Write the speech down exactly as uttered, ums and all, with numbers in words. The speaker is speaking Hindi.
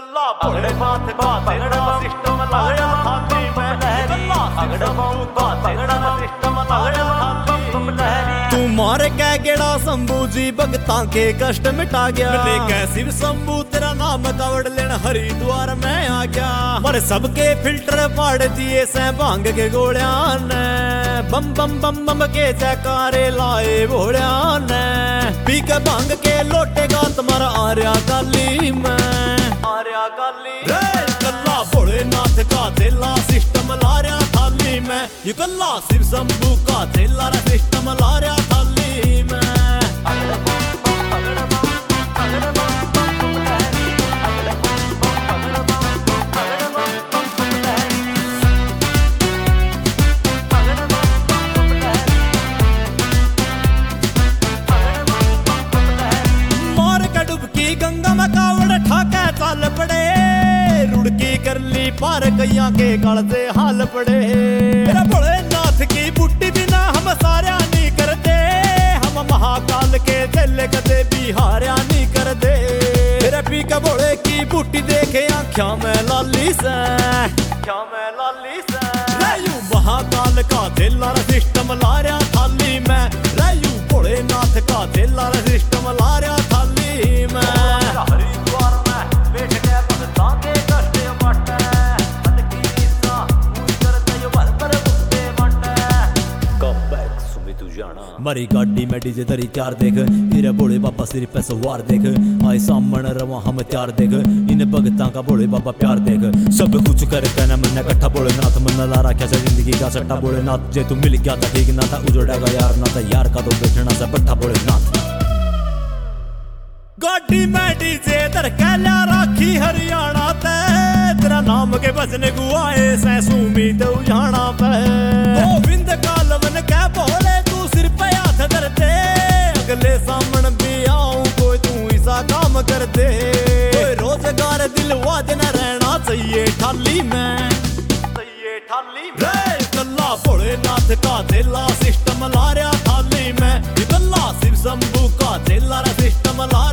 कल्ला भोले बात का तेरा सिस्टम लाया थाली में कल्ला अगड़ बाऊ का तेरा सिस्टम लाया थाली में तू मारे कै गेड़ा शंभू जी भगतां के कष्ट मिटा गया मिले कैसी शंभू तेरा नाम कावड़ लेन हरिद्वार में आ गया पर सबके फिल्टर फाड़ दिए से भांग के गोलियां ने बम बम बम बम के जयकारे लाए भोलिया ने पी के भांग के लोटेगा तुम्हारा आर्या काली में आर्या काली कल्ला भोलेनाथ का थेला सिस्टम ला रहा थाली में ये कल्ला शिव शंभू का थेला रा सिस्टम ला रहा थाली में मार का डुबकी गंगा में कावड़ ठाके चाल पड़े रुड़की कर ली पार कैया के गल से हाल पड़े मेरा भोलेनाथ की बुट्टी बिना हम सारा नहीं करते हम महाकाल के दिल कदे भी हारा नहीं कर दे मेरे पी का भोले की बुट्टी देखे आँखों में लाली से क्या मैं लाली से रायू महाकाल का थेला सिस्टम ला रहा थाली में रायू भोलेनाथ का थेला सिस्टम ला रहा थाली में हरिद्वार में बैठ के भगतां के कष्ट बाटे मन की इच्छा पूरी करते यो भर भर बुक्ते बाटे कम बैक सुबह तू जाना मरी गाड़ी में डीजे धरी चार देख तेरे भोले बाबा सिर पे सवार देख आए सामन रवा हम चार देख इन भगतां का भोले बाबा प्यार देख सब कुछ कर कहना मन कट्ठा भोलेनाथ मन ला रखा से जिंदगी का सट्टा भोलेनाथ जे तू मिल गया था ठीक ना था उजड़ेगा यार ना था यार का तो बैठना से बट्ठा भोलेनाथ गाड़ी में डीजे धर के ला राखी हरियाणा ते तेरा नाम के भजन गुआए से सुमी तो जाना पे गोविंद कालवन के भोले तू सिर पे हाथ धरते अगले सामन भी आऊं कोई तू ऐसा काम कर दे कोई रोजगार दिलवा देना रहना चाहिए थाली में ये थाली रे कल्ला भोलेनाथ का थेला सिस्टम ला रहा थाली में ये कल्ला शिव शंभू का थेला सिस्टम ला